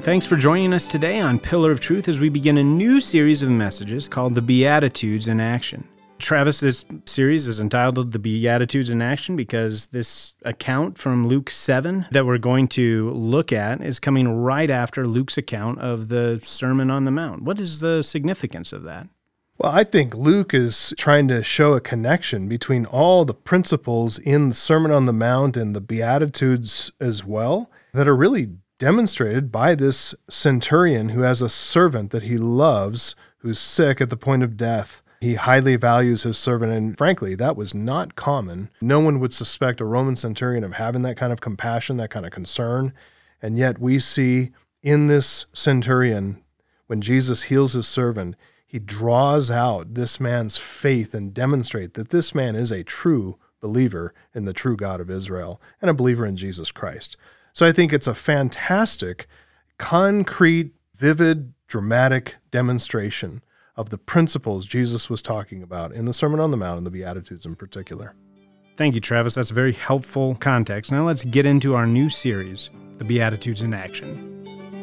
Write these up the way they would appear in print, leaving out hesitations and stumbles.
Thanks for joining us today on Pillar of Truth as we begin a new series of messages called The Beatitudes in Action. Travis, this series is entitled The Beatitudes in Action because this account from Luke 7 that we're going to look at is coming right after Luke's account of the Sermon on the Mount. What is the significance of that? Well, I think Luke is trying to show a connection between all the principles in the Sermon on the Mount and the Beatitudes as well that are really demonstrated by this centurion who has a servant that he loves who's sick at the point of death. He highly values his servant, and frankly, that was not common. No one would suspect a Roman centurion of having that kind of compassion, that kind of concern, and yet we see in this centurion, when Jesus heals his servant, he draws out this man's faith and demonstrates that this man is a true believer in the true God of Israel and a believer in Jesus Christ. So I think it's a fantastic, concrete, vivid, dramatic demonstration of the principles Jesus was talking about in the Sermon on the Mount and the Beatitudes in particular. Thank you, Travis. That's a very helpful context. Now let's get into our new series, The Beatitudes in Action.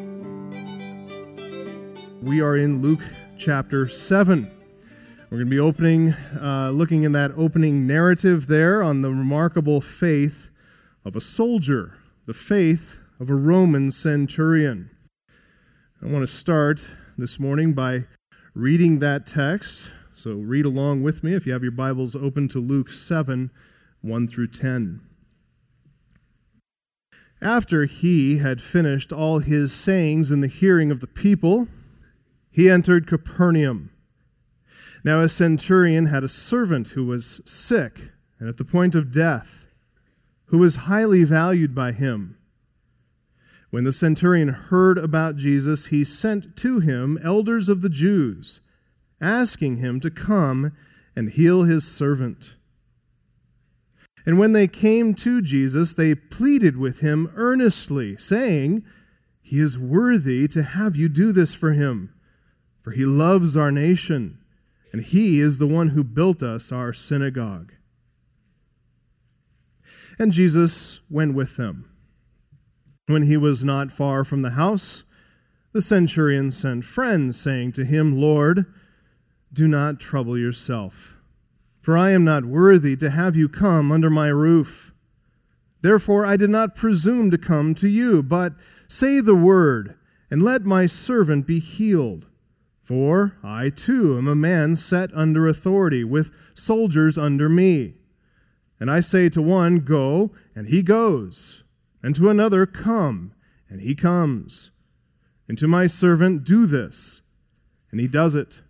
We are in Luke chapter 7. We're going to be looking in that opening narrative there on the remarkable faith of a soldier, the faith of a Roman centurion. I want to start this morning by reading that text. So read along with me if you have your Bibles open to Luke 7, 1 through 10. After he had finished all his sayings in the hearing of the people, he entered Capernaum. Now a centurion had a servant who was sick and at the point of death, who was highly valued by him. When the centurion heard about Jesus, he sent to him elders of the Jews, asking him to come and heal his servant. And when they came to Jesus, they pleaded with him earnestly, saying, "He is worthy to have you do this for him, for he loves our nation, and he is the one who built us our synagogue." And Jesus went with them. When he was not far from the house, the centurion sent friends, saying to him, "Lord, do not trouble yourself, for I am not worthy to have you come under my roof. Therefore I did not presume to come to you, but say the word, and let my servant be healed. For I too am a man set under authority, with soldiers under me. And I say to one, 'Go,' and he goes, and to another, 'Come,' and he comes, and to my servant, 'Do this,' and he does it."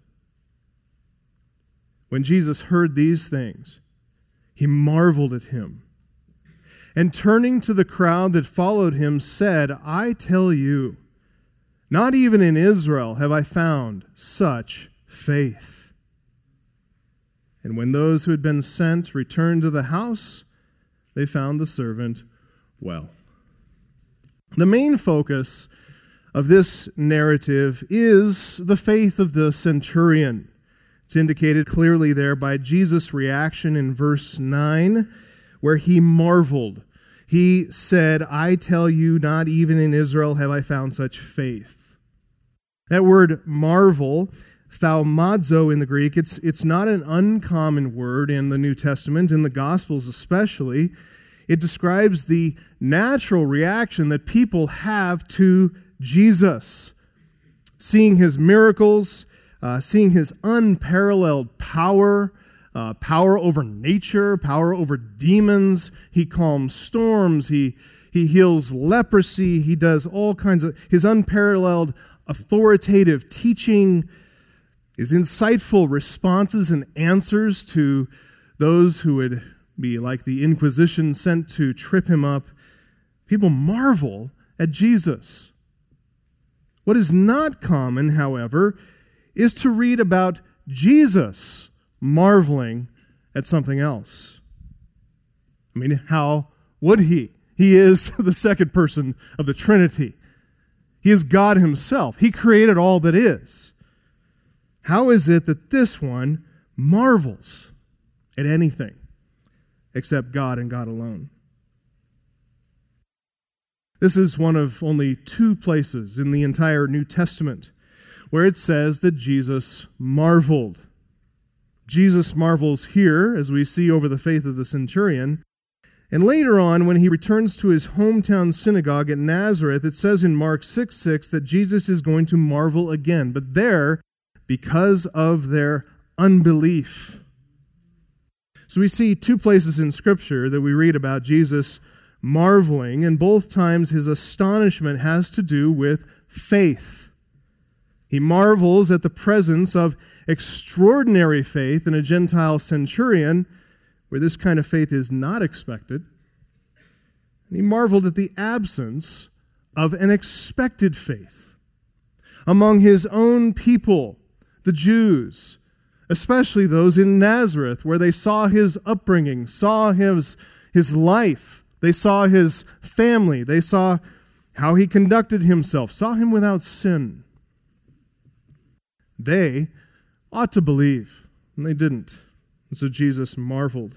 When Jesus heard these things, he marveled at him, and turning to the crowd that followed him, said, "I tell you, not even in Israel have I found such faith." And when those who had been sent returned to the house, they found the servant well. The main focus of this narrative is the faith of the centurion. It's indicated clearly there by Jesus' reaction in verse 9, where he marveled. He said, "I tell you, not even in Israel have I found such faith." That word marvel, thaumazo in the Greek, it's not an uncommon word in the New Testament, in the Gospels especially. It describes the natural reaction that people have to Jesus. Seeing his miracles, seeing his unparalleled power, power over nature, power over demons. He calms storms. He heals leprosy. He does all kinds of, his unparalleled authoritative teaching, his insightful responses and answers to those who would be like the Inquisition sent to trip him up. People marvel at Jesus. What is not common, however, is to read about Jesus marveling at something else. I mean, how would he? He is the second person of the Trinity. He is God himself. He created all that is. How is it that this one marvels at anything except God and God alone? This is one of only 2 places in the entire New Testament where it says that Jesus marveled. Jesus marvels here, as we see over the faith of the centurion. And later on, when he returns to his hometown synagogue at Nazareth, it says in Mark 6:6 that Jesus is going to marvel again, but there, because of their unbelief. So we see 2 places in Scripture that we read about Jesus marveling, and both times his astonishment has to do with faith. He marvels at the presence of extraordinary faith in a Gentile centurion, where this kind of faith is not expected. And he marveled at the absence of an expected faith among his own people, the Jews, especially those in Nazareth, where they saw his upbringing, saw his life, they saw his family, they saw how he conducted himself, saw him without sin. They ought to believe, and they didn't. And so Jesus marveled.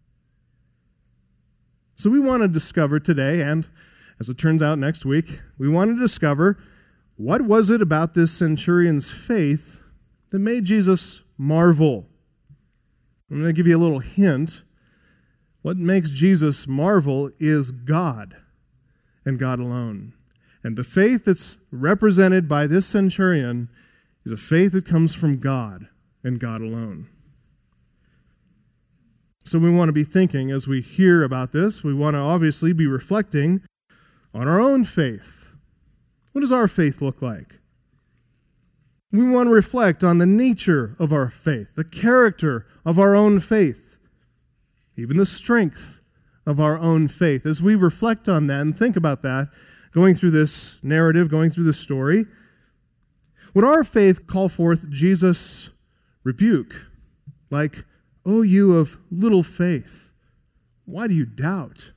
So we want to discover today, and as it turns out next week, we want to discover what was it about this centurion's faith that made Jesus marvel. I'm going to give you a little hint. What makes Jesus marvel is God and God alone. And the faith that's represented by this centurion is a faith that comes from God and God alone. So we want to be thinking as we hear about this, we want to obviously be reflecting on our own faith. What does our faith look like? We want to reflect on the nature of our faith, the character of our own faith, even the strength of our own faith. As we reflect on that and think about that, going through this narrative, going through this story, would our faith call forth Jesus' rebuke? Like, "O you of little faith, why do you doubt?"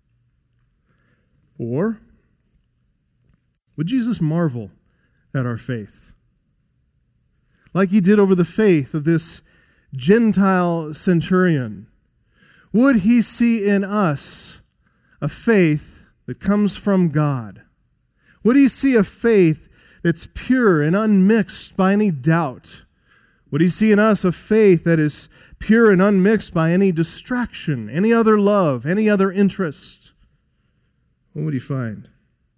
Or would Jesus marvel at our faith? Like he did over the faith of this Gentile centurion, would he see in us a faith that comes from God? Would he see a faith that's pure and unmixed by any doubt? Would he see in us a faith that is pure and unmixed by any distraction, any other love, any other interest? What would he find?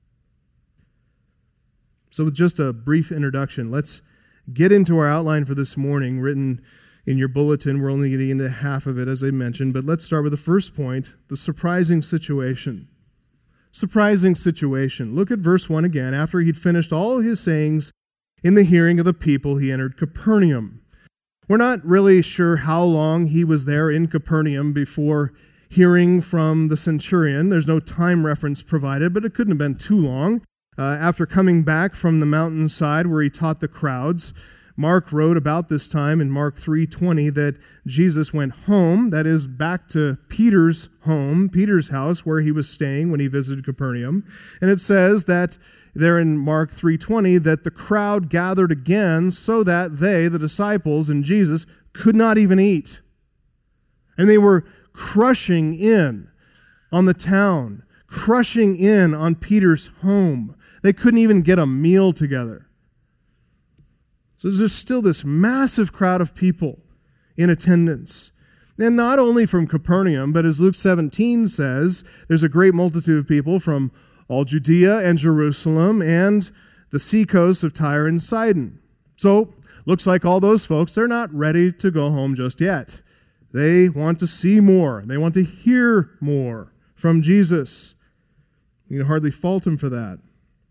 So with just a brief introduction, let's get into our outline for this morning, written in your bulletin. We're only getting into half of it, as I mentioned, but let's start with the first point, the surprising situation. Surprising situation. Look at verse 1 again. After he'd finished all his sayings in the hearing of the people, he entered Capernaum. We're not really sure how long he was there in Capernaum before hearing from the centurion. There's no time reference provided, but it couldn't have been too long. After coming back from the mountainside where he taught the crowds, Mark wrote about this time in Mark 3:20 that Jesus went home, that is, back to Peter's home, Peter's house, where he was staying when he visited Capernaum. And it says that there in Mark 3:20 that the crowd gathered again so that they, the disciples and Jesus, could not even eat. And they were crushing in on the town, crushing in on Peter's home. They couldn't even get a meal together. So there's still this massive crowd of people in attendance. And not only from Capernaum, but as Luke 17 says, there's a great multitude of people from all Judea and Jerusalem and the seacoasts of Tyre and Sidon. So looks like all those folks, they're not ready to go home just yet. They want to see more. They want to hear more from Jesus. You can hardly fault him for that.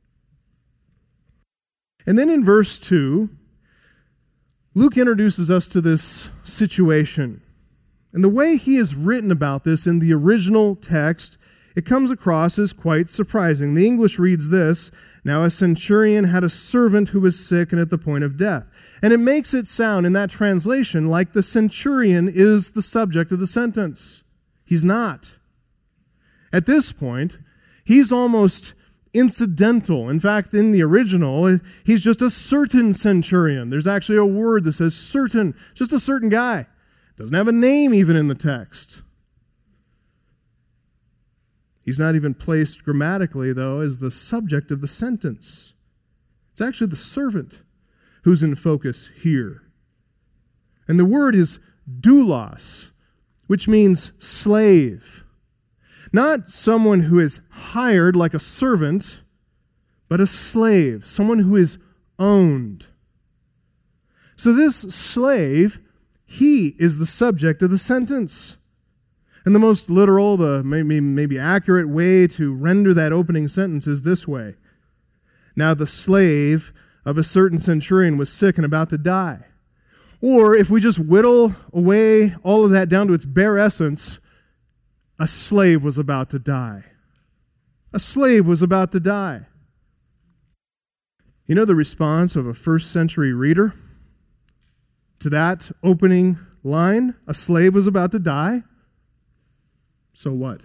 And then in verse 2, Luke introduces us to this situation. And the way he has written about this in the original text, it comes across as quite surprising. The English reads this: "Now a centurion had a servant who was sick and at the point of death." And it makes it sound in that translation like the centurion is the subject of the sentence. He's not. At this point, he's almost incidental. In fact, in the original, he's just a certain centurion. There's actually a word that says certain, just a certain guy. Doesn't have a name even in the text. He's not even placed grammatically, though, as the subject of the sentence. It's actually the servant who's in focus here. And the word is doulos, which means slave. Not someone who is hired like a servant, but a slave, someone who is owned. So this slave, he is the subject of the sentence. And the most literal, the maybe accurate way to render that opening sentence is this way. Now the slave of a certain centurion was sick and about to die. Or if we just whittle away all of that down to its bare essence, a slave was about to die. A slave was about to die. You know the response of a first century reader to that opening line? A slave was about to die? So what?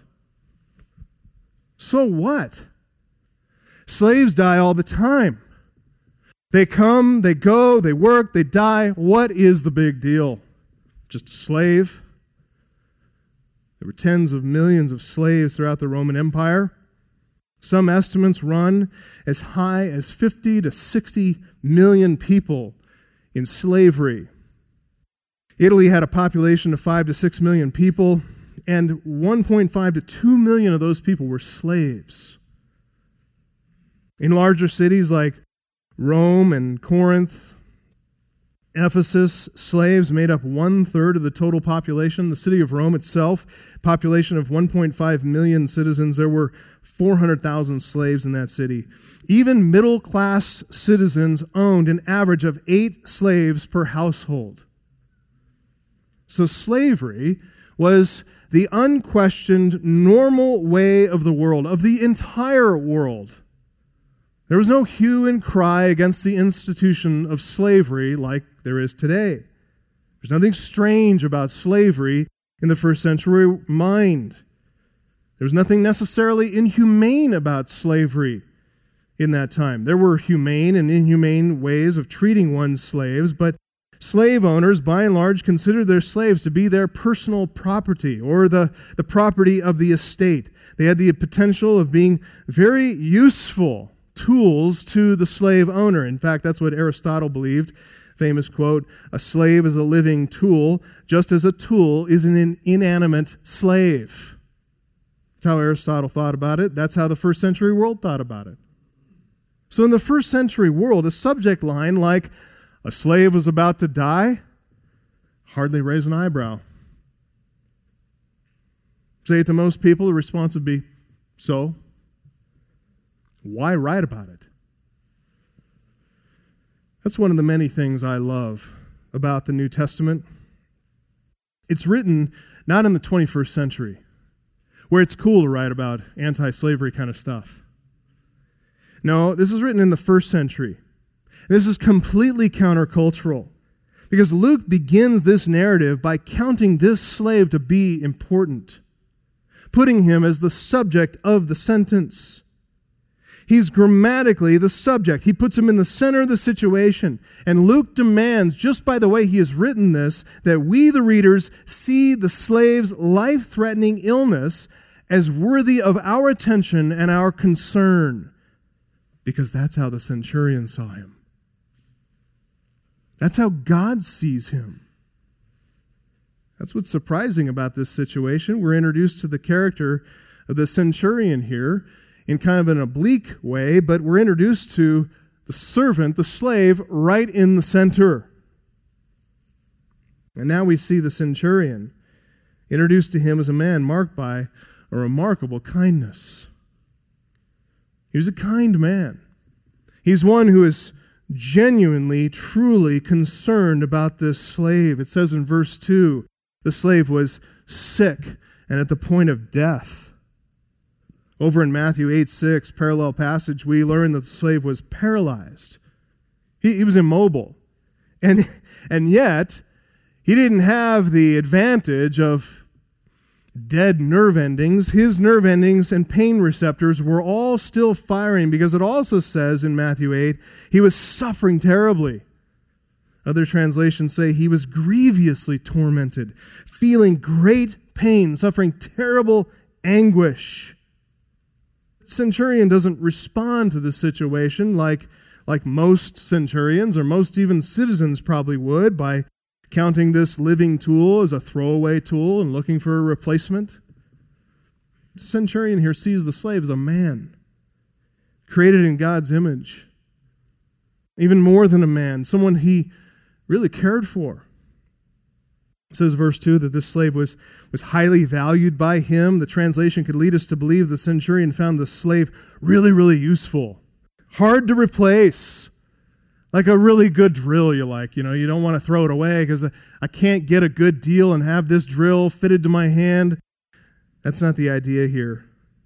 So what? Slaves die all the time. They come, they go, they work, they die. What is the big deal? Just a slave? There were tens of millions of slaves throughout the Roman Empire. Some estimates run as high as 50 to 60 million people in slavery. Italy had a population of 5 to 6 million people, and 1.5 to 2 million of those people were slaves. In larger cities like Rome and Corinth, Ephesus, slaves made up 1/3 of the total population. The city of Rome itself, population of 1.5 million citizens, there were 400,000 slaves in that city. Even middle-class citizens owned an average of 8 slaves per household. So slavery was the unquestioned normal way of the world, of the entire world. There was no hue and cry against the institution of slavery like there is today. There's nothing strange about slavery in the first century mind. There was nothing necessarily inhumane about slavery in that time. There were humane and inhumane ways of treating one's slaves, but slave owners, by and large, considered their slaves to be their personal property or the property of the estate. They had the potential of being very useful tools to the slave owner. In fact, that's what Aristotle believed. Famous quote, "A slave is a living tool, just as a tool is an inanimate slave." That's how Aristotle thought about it. That's how the first century world thought about it. So in the first century world, a subject line like "a slave was about to die" hardly raise an eyebrow. Say it to most people, the response would be, so? Why write about it? That's one of the many things I love about the New Testament. It's written not in the 21st century, where it's cool to write about anti-slavery kind of stuff. No, this is written in the first century. This is completely countercultural because Luke begins this narrative by counting this slave to be important, putting him as the subject of the sentence. He's grammatically the subject. He puts him in the center of the situation. And Luke demands, just by the way he has written this, that we, the readers, see the slave's life-threatening illness as worthy of our attention and our concern, because that's how the centurion saw him. That's how God sees him. That's what's surprising about this situation. We're introduced to the character of the centurion here in kind of an oblique way, but we're introduced to the servant, the slave, right in the center. And now we see the centurion introduced to him as a man marked by a remarkable kindness. He was a kind man. He's one who is genuinely, truly concerned about this slave. It says in verse 2, the slave was sick and at the point of death. Over in Matthew 8:6, parallel passage, we learn that the slave was paralyzed. He was immobile. And yet, he didn't have the advantage of dead nerve endings. His nerve endings and pain receptors were all still firing, because it also says in Matthew 8, he was suffering terribly. Other translations say he was grievously tormented, feeling great pain, suffering terrible anguish. centurion doesn't respond to the situation like most centurions or most even citizens probably would, by counting this living tool as a throwaway tool and looking for a replacement. The centurion here sees the slave as a man, created in God's image. Even more than a man, someone he really cared for. It says, verse 2, that this slave was highly valued by him. The translation could lead us to believe the centurion found the slave really, really useful. Hard to replace. Like a really good drill you like. You don't want to throw it away because I can't get a good deal and have this drill fitted to my hand. That's not the idea here.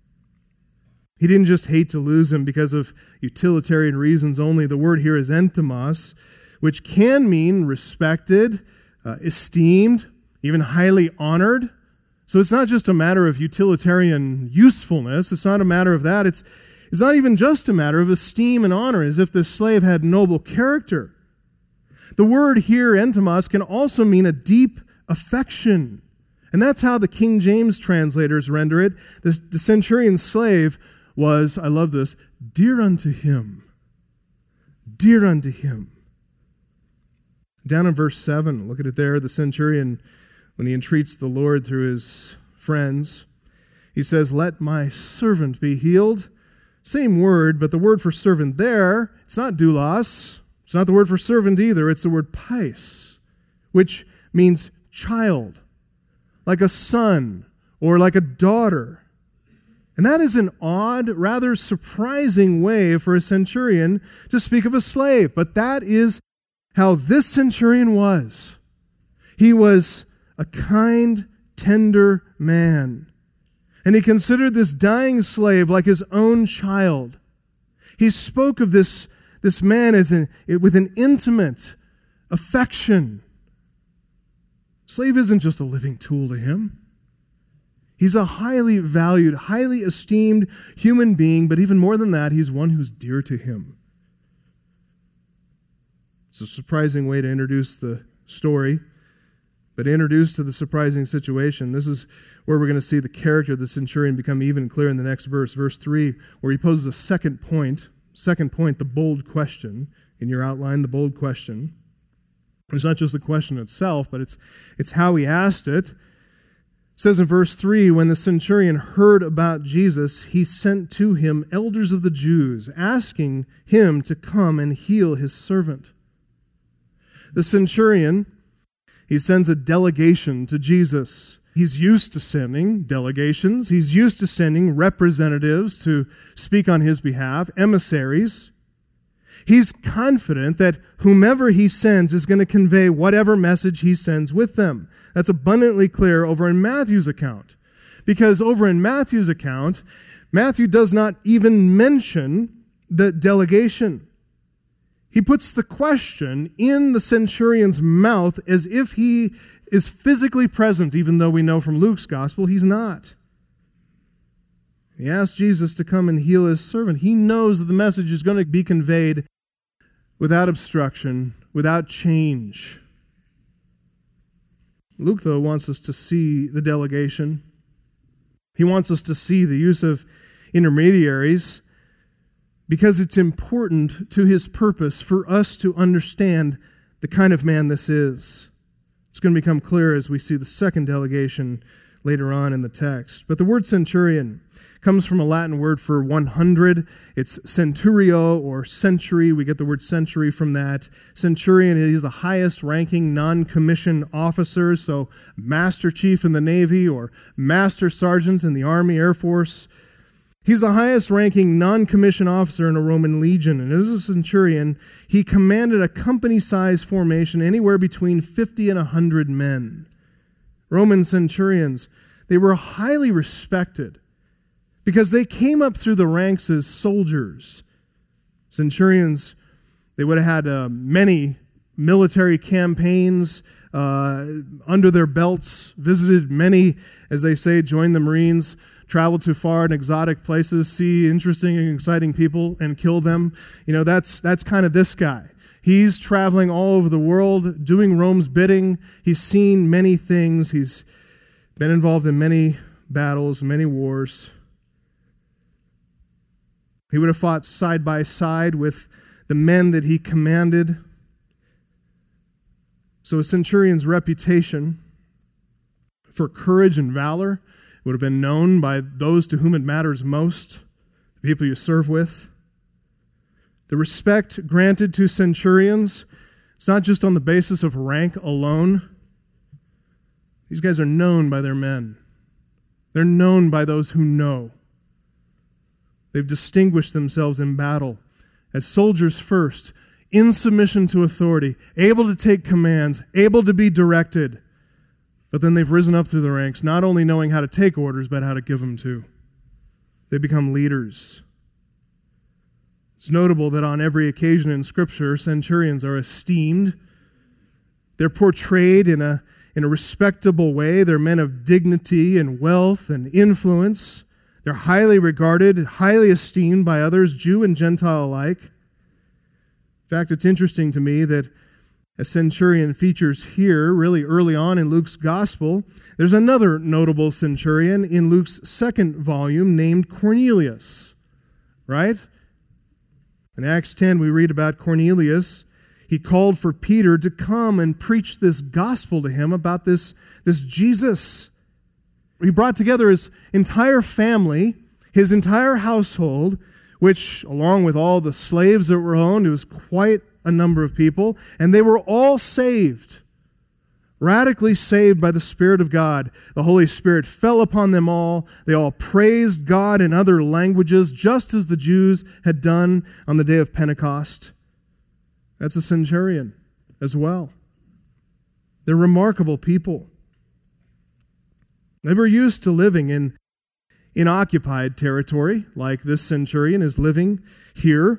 He didn't just hate to lose him because of utilitarian reasons only. The word here is entomos, which can mean respected, esteemed, even highly honored. So it's not just a matter of utilitarian usefulness. It's not a matter of that. It's not even just a matter of esteem and honor, as if this slave had noble character. The word here, entomos, can also mean a deep affection. And that's how the King James translators render it. The centurion's slave was, I love this, dear unto him. Dear unto him. Down in verse 7, look at it there. The centurion, when he entreats the Lord through his friends, he says, let my servant be healed. Same word, but the word for servant there, it's not doulos. It's not the word for servant either. It's the word pais, which means child, like a son or like a daughter. And that is an odd, rather surprising way for a centurion to speak of a slave. But that is how this centurion was. He was a kind, tender man. And he considered this dying slave like his own child. He spoke of this man with an intimate affection. Slave isn't just a living tool to him. He's a highly valued, highly esteemed human being, but even more than that, he's one who's dear to him. It's a surprising way to introduce the story, but introduced to the surprising situation. This is where we're going to see the character of the centurion become even clearer in the next verse, verse 3, where he poses a second point, the bold question. In your outline, the bold question. It's not just the question itself, but it's how he asked it. It says in verse 3, when the centurion heard about Jesus, he sent to him elders of the Jews, asking him to come and heal his servant. The centurion, he sends a delegation to Jesus. He's used to sending delegations. He's used to sending representatives to speak on his behalf, emissaries. He's confident that whomever he sends is going to convey whatever message he sends with them. That's abundantly clear over in Matthew's account. Because over in Matthew's account, Matthew does not even mention the delegation. He puts the question in the centurion's mouth as if he is physically present, even though we know from Luke's gospel he's not. He asks Jesus to come and heal his servant. He knows that the message is going to be conveyed without obstruction, without change. Luke, though, wants us to see the delegation. He wants us to see the use of intermediaries because it's important to his purpose for us to understand the kind of man this is. It's going to become clear as we see the second delegation later on in the text. But the word centurion comes from a Latin word for 100. It's centurio or century. We get the word century from that. Centurion is the highest ranking non-commissioned officer, so master chief in the Navy or master sergeant in the Army, Air Force. He's the highest ranking non-commissioned officer in a Roman legion. And as a centurion, he commanded a company-sized formation anywhere between 50 and 100 men. Roman centurions, they were highly respected because they came up through the ranks as soldiers. Centurions, they would have had many military campaigns under their belts, visited many, as they say, joined the Marines, traveled to far and exotic places, see interesting and exciting people and kill them. You know, that's kind of this guy. He's traveling all over the world, doing Rome's bidding. He's seen many things. He's been involved in many battles, many wars. He would have fought side by side with the men that he commanded. So a centurion's reputation for courage and valor would have been known by those to whom it matters most, the people you serve with. The respect granted to centurions, it's not just on the basis of rank alone. These guys are known by their men. They're known by those who know. They've distinguished themselves in battle as soldiers first, in submission to authority, able to take commands, able to be directed. But then they've risen up through the ranks, not only knowing how to take orders, but how to give them too. They become leaders. It's notable that on every occasion in Scripture, centurions are esteemed. They're portrayed in a respectable way. They're men of dignity and wealth and influence. They're highly regarded, highly esteemed by others, Jew and Gentile alike. In fact, it's interesting to me that a centurion features here really early on in Luke's gospel. There's another notable centurion in Luke's second volume named Cornelius, right? In Acts 10, we read about Cornelius. He called for Peter to come and preach this gospel to him about this Jesus. He brought together his entire family, his entire household, which, along with all the slaves that were owned, it was quite a number of people, and they were all saved, radically saved by the Spirit of God. The Holy Spirit fell upon them all. They all praised God in other languages, just as the Jews had done on the day of Pentecost. That's a centurion as well. They're remarkable people. They were used to living in occupied territory, like this centurion is living here.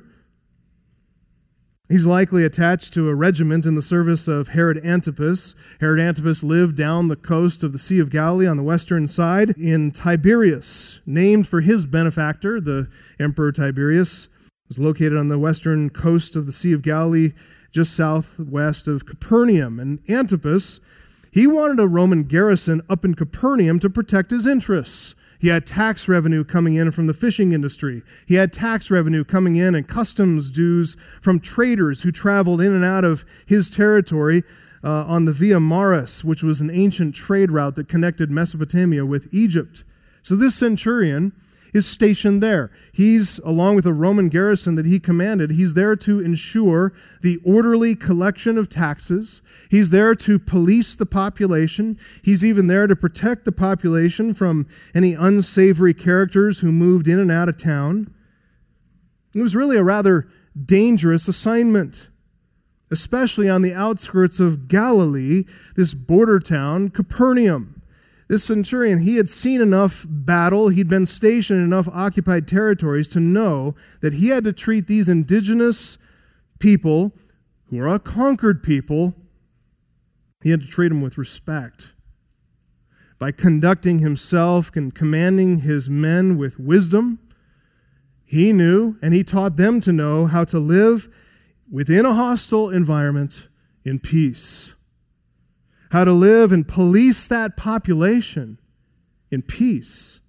He's likely attached to a regiment in the service of Herod Antipas. Herod Antipas lived down the coast of the Sea of Galilee on the western side in Tiberias, named for his benefactor, the Emperor Tiberius. It was located on the western coast of the Sea of Galilee, just southwest of Capernaum. And Antipas, he wanted a Roman garrison up in Capernaum to protect his interests. He had tax revenue coming in from the fishing industry. He had tax revenue coming in and customs dues from traders who traveled in and out of his territory on the Via Maris, which was an ancient trade route that connected Mesopotamia with Egypt. So this centurion is stationed there. He's, along with a Roman garrison that he commanded, he's there to ensure the orderly collection of taxes. He's there to police the population. He's even there to protect the population from any unsavory characters who moved in and out of town. It was really a rather dangerous assignment, especially on the outskirts of Galilee, this border town, Capernaum. This centurion, he had seen enough battle, he'd been stationed in enough occupied territories to know that he had to treat these indigenous people, who are a conquered people, he had to treat them with respect. By conducting himself and commanding his men with wisdom, he knew, and he taught them to know, how to live within a hostile environment in peace. How to live and police that population in peace.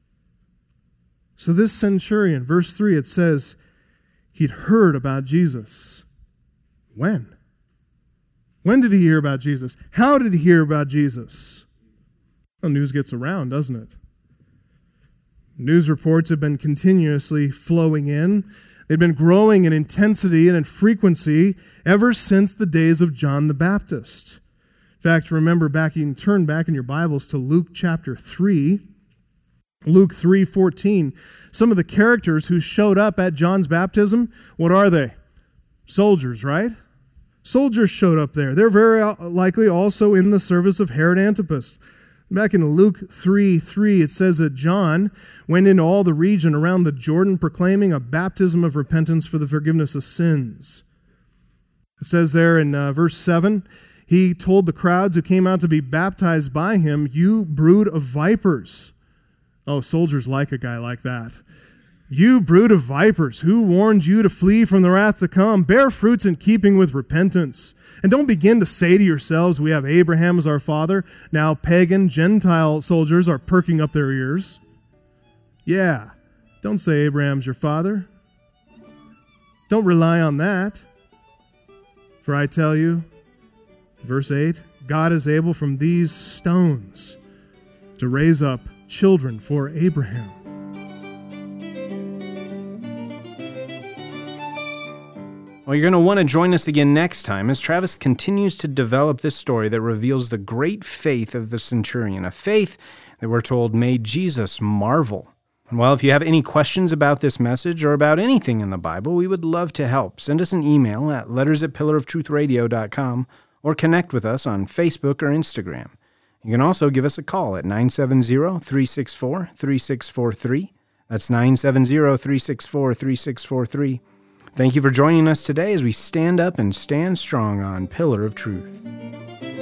So this centurion, verse 3, it says, he'd heard about Jesus. When? When did he hear about Jesus? How did he hear about Jesus? Well, news gets around, doesn't it? News reports have been continuously flowing in. They've been growing in intensity and in frequency ever since the days of John the Baptist. In fact, remember back, you can turn back in your Bibles to Luke chapter 3. Luke 3:14. Some of the characters who showed up at John's baptism, what are they? Soldiers, right? Soldiers showed up there. They're very likely also in the service of Herod Antipas. Back in Luke 3:3, it says that John went into all the region around the Jordan proclaiming a baptism of repentance for the forgiveness of sins. It says there in verse 7, he told the crowds who came out to be baptized by him, "You brood of vipers." Oh, soldiers like a guy like that. "You brood of vipers, who warned you to flee from the wrath to come? Bear fruits in keeping with repentance. And don't begin to say to yourselves, 'We have Abraham as our father.' Now pagan, Gentile soldiers are perking up their ears. Yeah, Don't say Abraham's your father. Don't rely on that. For I tell you, verse 8, God is able from these stones to raise up children for Abraham. Well, you're going to want to join us again next time as Travis continues to develop this story that reveals the great faith of the centurion, a faith that we're told made Jesus marvel. And well, if you have any questions about this message or about anything in the Bible, we would love to help. Send us an email at letters@pillarofTruthRadio.com or connect with us on Facebook or Instagram. You can also give us a call at 970-364-3643. That's 970-364-3643. Thank you for joining us today as we stand up and stand strong on Pillar of Truth.